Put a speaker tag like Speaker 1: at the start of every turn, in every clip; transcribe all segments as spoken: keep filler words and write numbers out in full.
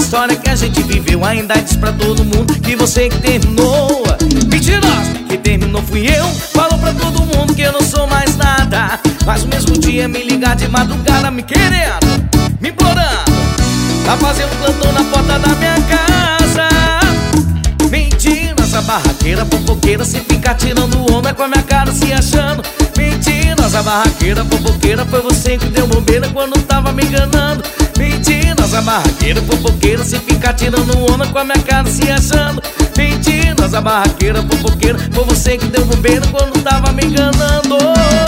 Speaker 1: história que a gente viveu ainda diz pra todo mundo que você que terminou. Mentirosa, que terminou fui eu. Falou pra todo mundo que eu não sou mais nada, mas no mesmo dia me ligar de madrugada me querendo, me implorando, tá fazendo plantão na porta da minha casa. Mentira, essa barraqueira fofoqueira, se ficar tirando onda com a minha cara se achando. Mentira, essa barraqueira fofoqueira, foi você que deu bobeira quando tava me enganando. Mentira, essa barraqueira fofoqueira, se ficar tirando onda com a minha cara se achando. Mentira, essa barraqueira fofoqueira, foi você que deu bobeira quando tava me enganando.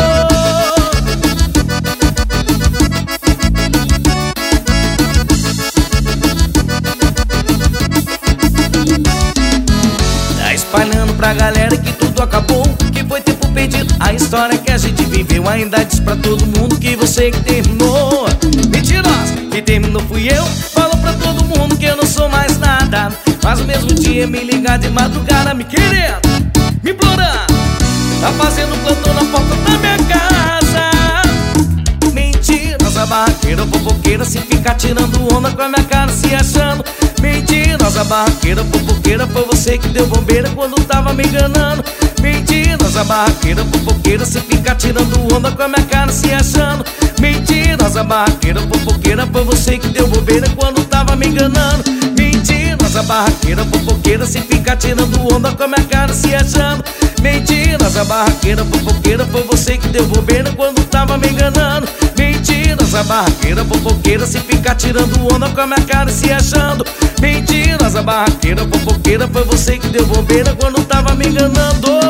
Speaker 1: Espalhando pra galera que tudo acabou, que foi tempo perdido. A história que a gente viveu ainda diz pra todo mundo que você que terminou. Mentirosa, que terminou fui eu. Falou pra todo mundo que eu não sou mais nada, mas no mesmo dia me ligar de madrugada me querendo, me implorando, tá fazendo plantão na porta da minha casa. Mentira, essa barraqueira fofoqueira, se ficar tirando onda com a minha cara se achando. Mentira, essa barraqueira fofoqueira, foi você que deu bobeira quando tava me enganando. Mentira, essa barraqueira fofoqueira, se ficar tirando onda com a minha cara se achando. Mentira, essa barraqueira fofoqueira, foi você que deu bobeira quando tava me enganando. Mentira, essa barraqueira fofoqueira, se ficar tirando onda com a minha cara se achando. Mentira, essa barraqueira fofoqueira, foi você que deu bobeira quando tava me enganando. Mentira, essa barraqueira fofoqueira, se ficar tirando onda com a minha cara se achando. Mentira, essa barraqueira fofoqueira, foi você que deu bobeira quando tava me enganando.